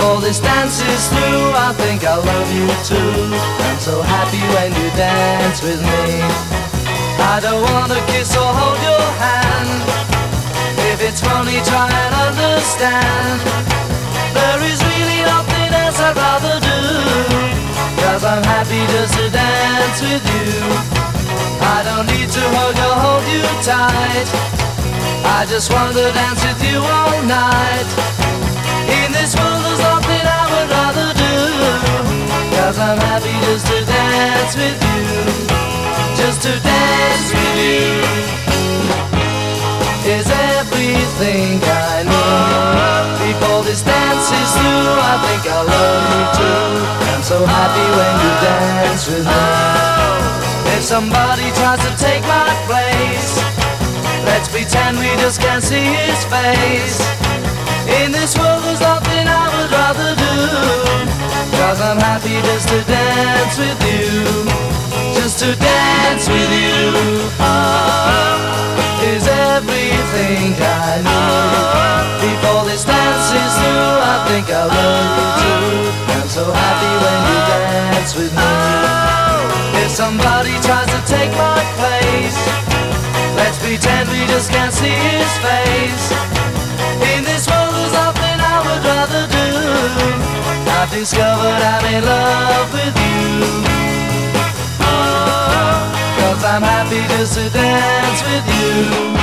Before this dance is through, I think I love you too. I'm so happy when you dance with me. I don't wanna kiss or hold your hand. If it's funny, try and understand. There is really nothing else I'd rather do, 'cause I'm happy just to dance with you. I don't need to hug or hold you tight. I just want to dance with you all night. In this world there's nothing I would rather do, 'cause I'm happy just to dance with you. Just to dance with you is everything I need. Before this dance is through, I think I love you too. I'm so happy when you dance with me. If somebody tries to take my place, let's pretend we just can't see his face. In this world there's nothing I would rather do, 'cause I'm happy just to dance with you. Just to dance with you is everything I need. Before this dance is through, I think I love you too. I'm so happy when you dance with me. If somebody tries to take my place, let's pretend we just can't see his face. In this world there's nothing I would rather do. I've discovered I'm in love with you, 'cause I'm happy just to dance with you.